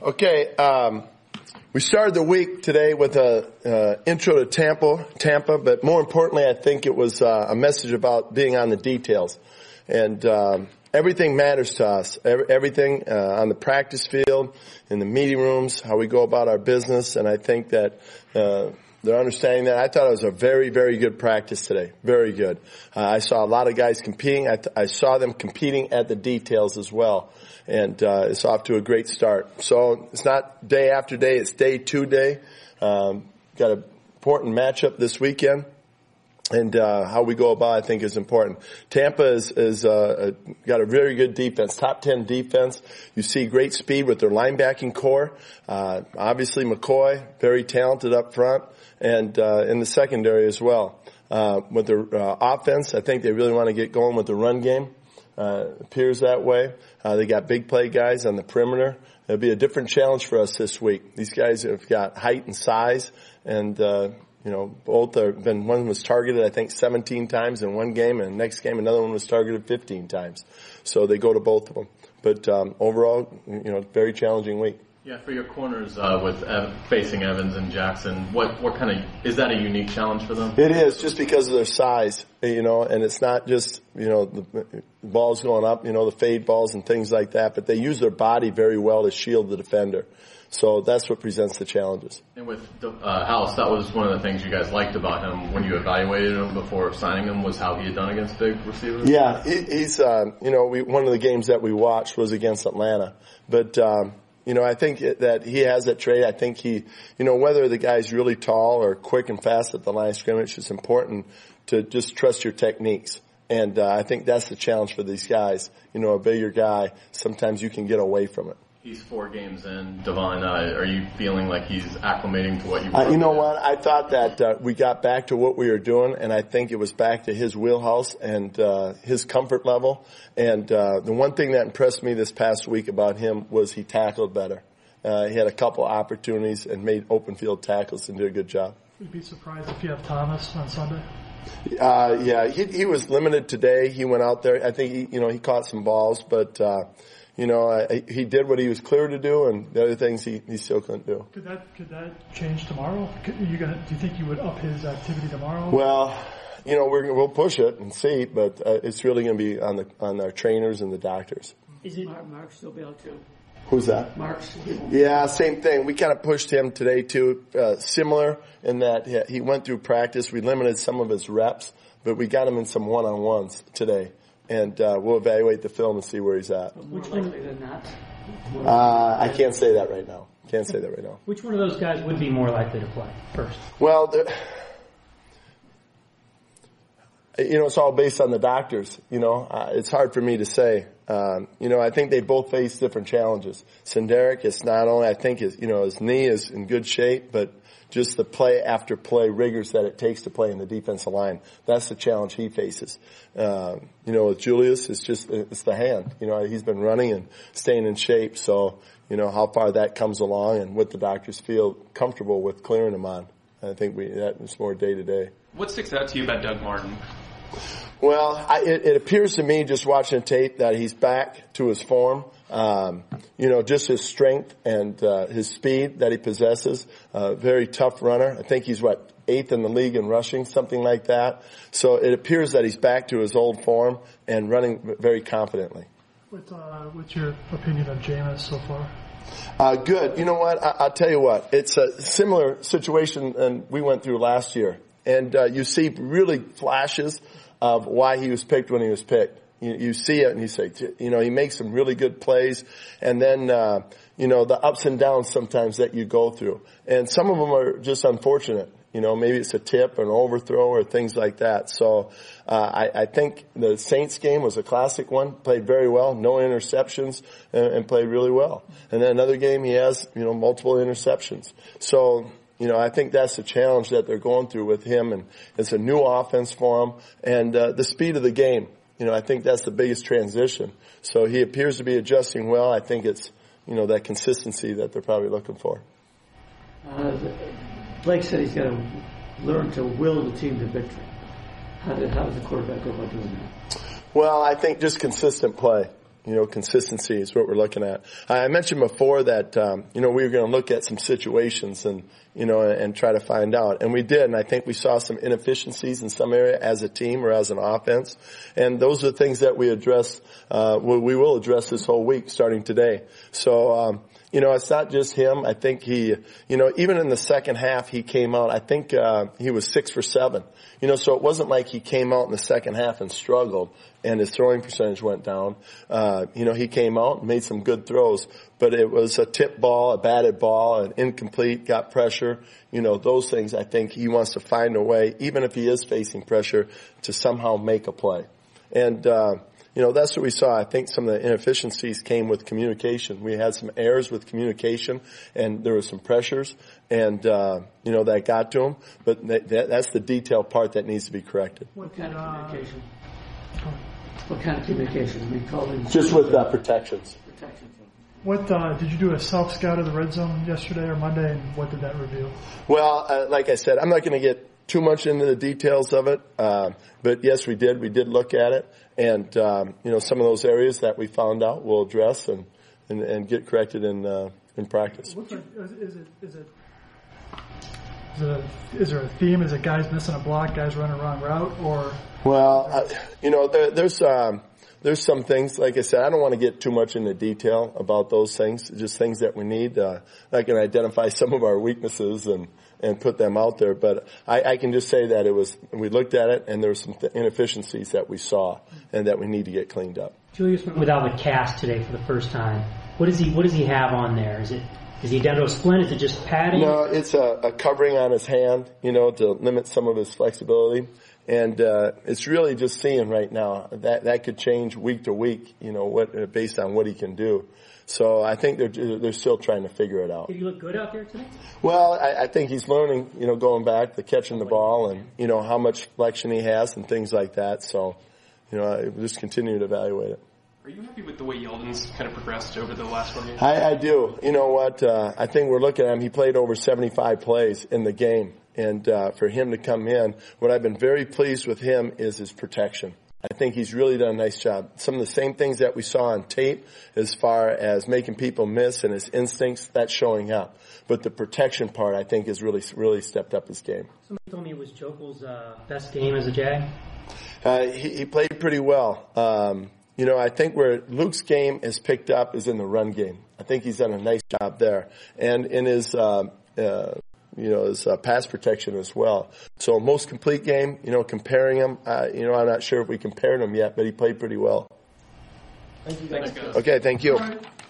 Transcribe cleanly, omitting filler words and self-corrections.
Okay, we started the week today with a intro to Tampa, but more importantly, I think it was a message about being on the details. And everything matters to us. Everything on the practice field, in the meeting rooms, how we go about our business. And I think that they're understanding that. I thought it was a very, very good practice today. Very good. I saw a lot of guys competing. I saw them competing at the details as well. And it's off to a great start. So it's not day after day. It's day to day. Got an important matchup this weekend. And how we go about, I think, is important. Tampa is got a very good defense, top 10 defense. You see great speed with their linebacking core. Obviously, McCoy, very talented up front, and in the secondary as well. With their offense, I think they really want to get going with the run game. Appears that way. They got big play guys on the perimeter. It'll be a different challenge for us this week. These guys have got height and size, and both have been. One was targeted, I think, 17 times in one game, and the next game another one was targeted 15 times. So they go to both of them. But overall, very challenging week. Yeah, for your corners with facing Evans and Jackson, what kind of is that a unique challenge for them? It is, just because of their size, and it's not just the balls going up, the fade balls and things like that, but they use their body very well to shield the defender. So that's what presents the challenges. And with House, that was one of the things you guys liked about him when you evaluated him before signing him, was how he had done against big receivers? Yeah, he's one of the games that we watched was against Atlanta, but I think that he has that trait. I think he, whether the guy's really tall or quick and fast at the line of scrimmage, it's important to just trust your techniques. And I think that's the challenge for these guys. A bigger guy, sometimes you can get away from it. He's 4 games in. Devon, are you feeling like he's acclimating to what you you know what? I thought that we got back to what we were doing, and I think it was back to his wheelhouse and his comfort level. And the one thing that impressed me this past week about him was he tackled better. He had a couple opportunities and made open field tackles and did a good job. Would you be surprised if you have Thomas on Sunday? Yeah, he was limited today. He went out there. I think he caught some balls, but he did what he was clear to do, and the other things he still couldn't do. Could that change tomorrow? Do you think you would up his activity tomorrow? Well, we'll push it and see, but it's really going to be on our trainers and the doctors. Is it Mark still be able to? Who's that? Mark's. Yeah, same thing. We kind of pushed him today too. Similar in that he went through practice. We limited some of his reps, but we got him in some one-on-ones today. And we'll evaluate the film and see where he's at. More likely than not? I can't say that right now. Which one of those guys would be more likely to play first? Well, it's all based on the doctors. It's hard for me to say. I think they both face different challenges. Senderic, it's not only, I think, his knee is in good shape, but just the play after play rigors that it takes to play in the defensive line. That's the challenge he faces. With Julius, it's the hand. He's been running and staying in shape. So, how far that comes along and what the doctors feel comfortable with clearing him on. I think that is more day to day. What sticks out to you about Doug Martin? Well, it appears to me, just watching the tape, that he's back to his form. Just his strength and his speed that he possesses. Very tough runner. I think he's 8th in the league in rushing, something like that. So it appears that he's back to his old form and running very confidently. What's your opinion of Jameis so far? Good. You know what? I'll tell you what. It's a similar situation than we went through last year. And you see really flashes of why he was picked when he was picked. You see it and you say, he makes some really good plays. And then, the ups and downs sometimes that you go through. And some of them are just unfortunate. Maybe it's a tip or an overthrow or things like that. So, I think the Saints game was a classic one. Played very well. No interceptions and played really well. And then another game he has, multiple interceptions. So, I think that's the challenge that they're going through with him, and it's a new offense for him, and the speed of the game. I think that's the biggest transition. So he appears to be adjusting well. I think it's, that consistency that they're probably looking for. Blake said he's got to learn to will the team to victory. How does the quarterback go about doing that? Well, I think just consistent play. consistency is what we're looking at. I mentioned before that, we were going to look at some situations and try to find out. And we did, and I think we saw some inefficiencies in some area as a team or as an offense. And those are things that we address, we will address this whole week starting today. So, it's not just him. I think he, even in the second half he came out, I think, he was 6 for 7. So it wasn't like he came out in the second half and struggled and his throwing percentage went down. He came out and made some good throws, but it was a tip ball, a batted ball, an incomplete, got pressure. Those things I think he wants to find a way, even if he is facing pressure, to somehow make a play. And, that's what we saw. I think some of the inefficiencies came with communication. We had some errors with communication, and there were some pressures, and, that got to him. But that's the detailed part that needs to be corrected. What kind of communication? What kind of communication? I mean, calling just with protections. What did you do a self scout of the red zone yesterday or Monday, and what did that reveal? Well, like I said, I'm not going to get too much into the details of it, but yes, we did. We did look at it, and some of those areas that we found out we'll address and get corrected in practice. Is there a theme? Is it guys missing a block, guys running a wrong route, or? Well, there's some things, like I said, I don't want to get too much into detail about those things, just things that we need. I can identify some of our weaknesses and put them out there, but I can just say that we looked at it and there were some inefficiencies that we saw and that we need to get cleaned up. Julius went without a cast today for the first time. What does he have on there? Is he down to a splint? Is it just padding? No, it's a covering on his hand, to limit some of his flexibility. And it's really just seeing right now. That could change week to week, based on what he can do. So I think they're still trying to figure it out. Did he look good out there today? Well, I think he's learning, going back to catching the ball and, how much flexion he has and things like that. So, I just continue to evaluate it. Are you happy with the way Yeldon's kind of progressed over the last 1 year? I do. You know what? I think we're looking at him. He played over 75 plays in the game. And for him to come in, what I've been very pleased with him is his protection. I think he's really done a nice job. Some of the same things that we saw on tape as far as making people miss and his instincts, that's showing up. But the protection part, I think, has really stepped up his game. Somebody told me it was Jokel's best game as a Jag. He played pretty well. I think where Luke's game is picked up is in the run game. I think he's done a nice job there. And in his his pass protection as well. So most complete game, comparing him, I'm not sure if we compared him yet, but he played pretty well. Thanks, guys. Okay, thank you.